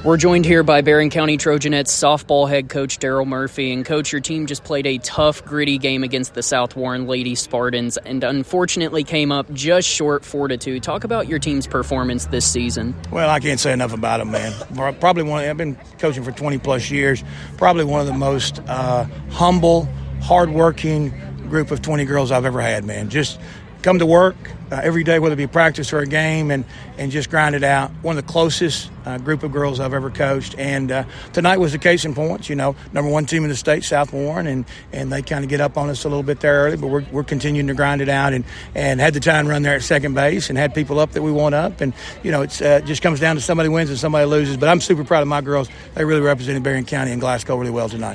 We're joined here by Barron County Trojanettes softball head coach Daryl Murphy. And, Coach, your team just played a tough, gritty game against the South Warren Lady Spartans and unfortunately came up just short 4-2. Talk about your team's performance this season. Well, I can't say enough about them, man. I've been coaching for 20-plus years. Probably one of the most humble, hardworking group of 20 girls I've ever had, man. Just come to work every day, whether it be practice or a game, and just grind it out. One of the closest group of girls I've ever coached. And tonight was the case in points. You know, number one team in the state, South Warren, and they kind of get up on us a little bit there early, but we're continuing to grind it out and had the time run there at second base and had people up that we want up. And, you know, it's just comes down to somebody wins and somebody loses. But I'm super proud of my girls. They really represented Barron County and Glasgow really well tonight.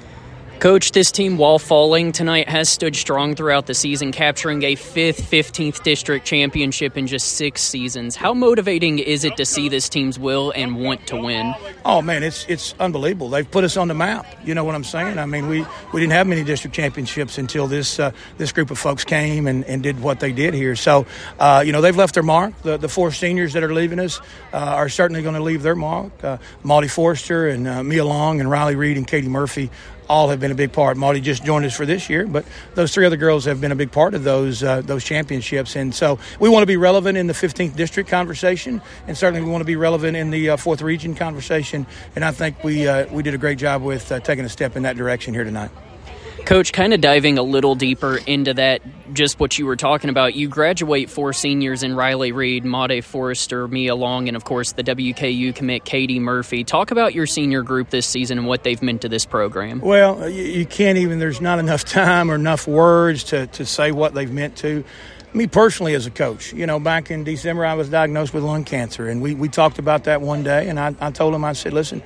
Coach, this team, while falling tonight, has stood strong throughout the season, capturing a 15th district championship in just 6 seasons. How motivating is it to see this team's will and want to win? Oh, man, it's unbelievable. They've put us on the map. You know what I'm saying? I mean, we didn't have many district championships until this group of folks came and did what they did here. So, you know, they've left their mark. The 4 seniors that are leaving us are certainly going to leave their mark. Maudie Forrester and Mia Long and Riley Reed and Katie Murphy all have been a big part. Maudie just joined us for this year, but those 3 other girls have been a big part of those championships. And so we want to be relevant in the 15th district conversation, and certainly we want to be relevant in the 4th region conversation. And I think we did a great job with taking a step in that direction here tonight. Coach, kind of diving a little deeper into that, just what you were talking about, you graduate 4 seniors in Riley Reed, Maudie Forrester, Mia Long, and, of course, the WKU commit Katie Murphy. Talk about your senior group this season and what they've meant to this program. Well, you can't even – there's not enough time or enough words to say what they've meant to me personally as a coach. You know, back in December I was diagnosed with lung cancer, and we talked about that one day, and I told him, I said, listen,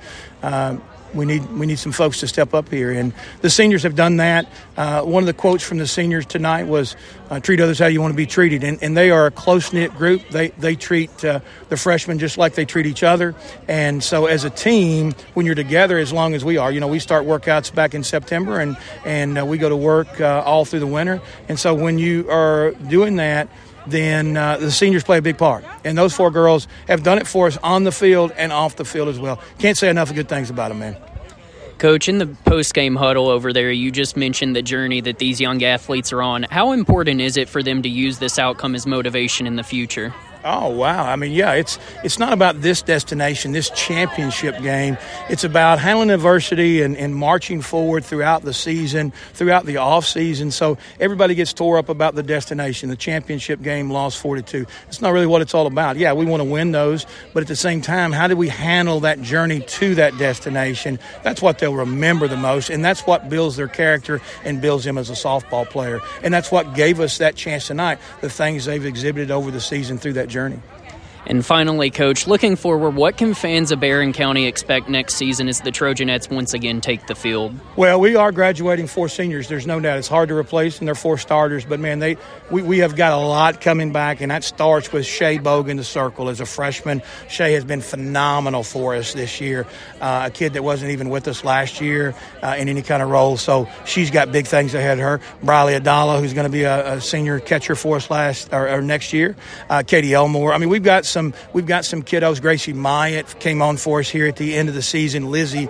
we need some folks to step up here. And the seniors have done that. One of the quotes from the seniors tonight was, treat others how you want to be treated. And they are a close-knit group. They treat the freshmen just like they treat each other. And so as a team, when you're together as long as we are, you know, we start workouts back in September and we go to work all through the winter. And so when you are doing that, then the seniors play a big part. And those 4 girls have done it for us on the field and off the field as well. Can't say enough good things about them, man. Coach, in the post-game huddle over there, you just mentioned the journey that these young athletes are on. How important is it for them to use this outcome as motivation in the future? Oh, wow. I mean, yeah, it's not about this destination, this championship game. It's about handling adversity and marching forward throughout the season, throughout the off season. So everybody gets tore up about the destination, the championship game, lost 4-2. It's not really what it's all about. Yeah, we want to win those, but at the same time, how do we handle that journey to that destination? That's what they'll remember the most, and that's what builds their character and builds them as a softball player. And that's what gave us that chance tonight, the things they've exhibited over the season through that journey. And finally, Coach, looking forward, what can fans of Barron County expect next season as the Trojanettes once again take the field? Well, we are graduating 4 seniors. There's no doubt. It's hard to replace, and they're 4 starters. But, man, we have got a lot coming back, and that starts with Shay Bogue in the circle as a freshman. Shay has been phenomenal for us this year, a kid that wasn't even with us last year in any kind of role. So she's got big things ahead of her. Briley Adala, who's going to be a senior catcher for us next year. Katie Elmore. I mean, we've got some kiddos. Gracie Myatt came on for us here at the end of the season. Lizzie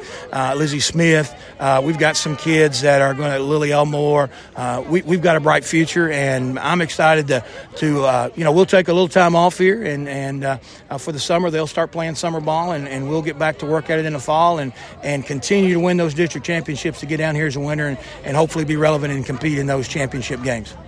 Smith. We've got some kids that are going to Lily Elmore. We've got a bright future, and I'm excited to we'll take a little time off here, and for the summer they'll start playing summer ball, and we'll get back to work at it in the fall, and continue to win those district championships to get down here as a winner, and hopefully be relevant and compete in those championship games.